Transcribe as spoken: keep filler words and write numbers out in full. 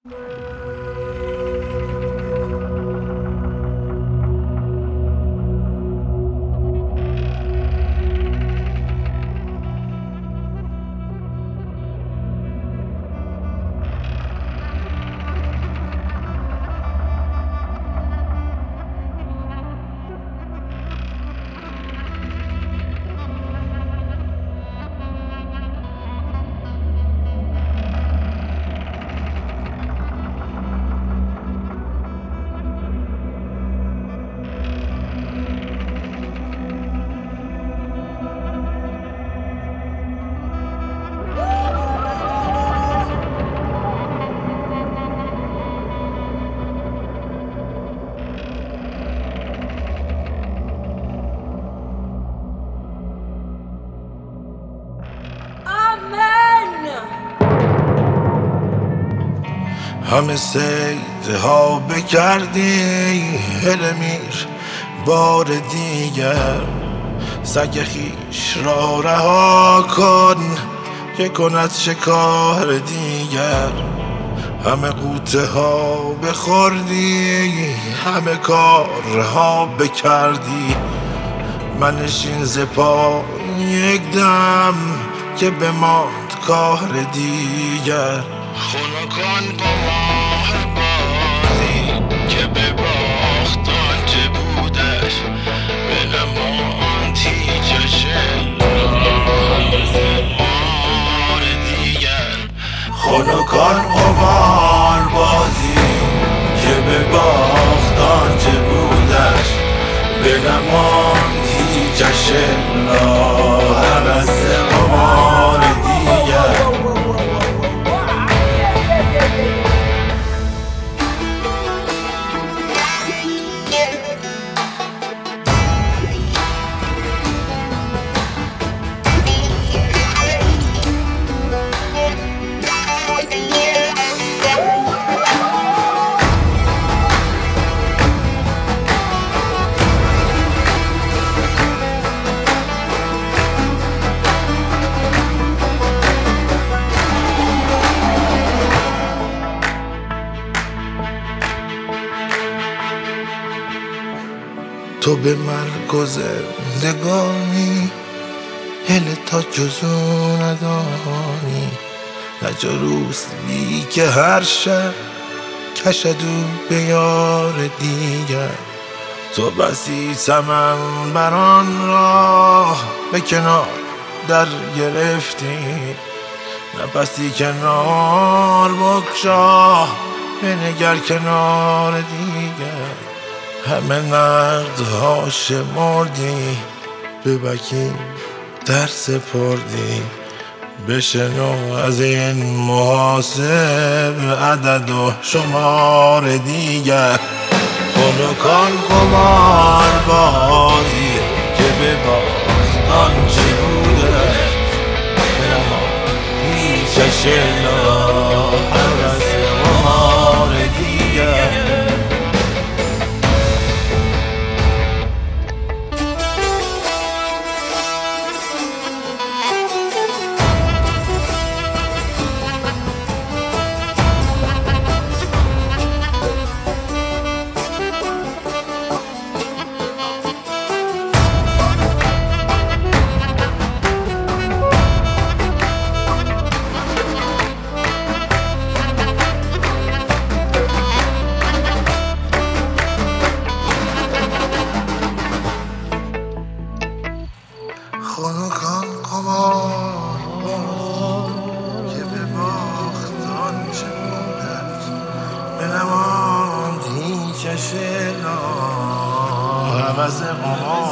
همه سیده ها بکردی هله میر بار دیگر سگ خیش را رها کن که کند شکار دیگر همه قوطه ها بخوردی همه کارها بکردی منشین ز پا یک دم که بماند کار دیگر خنکان قمار بازی که به باخت آنچه بودش بنماند هیچش مار دیگر خنکان قمار بازی که به باخت آنچه بودش بنماند هیچش هوس قمار دیگر تو به مرگ و زندگانی هله تا جزو ندانی نجا روست بی که هر شب کشدو به یار دیگر تو بسی چمن بران راه به کنار در گرفتی نفسی کنار بگشا بنگر کنار دیگر همه نقدها شمردی به وکیل در سپردی بشنو از این محاسب عدد و شمار دیگر خنکان قمار بازی که به باخت آنچه بوده بنماند هیچش هوس قمار دیگر خنکان قمار که به باخت آنچه بودت بنماند هیچش هوس قمار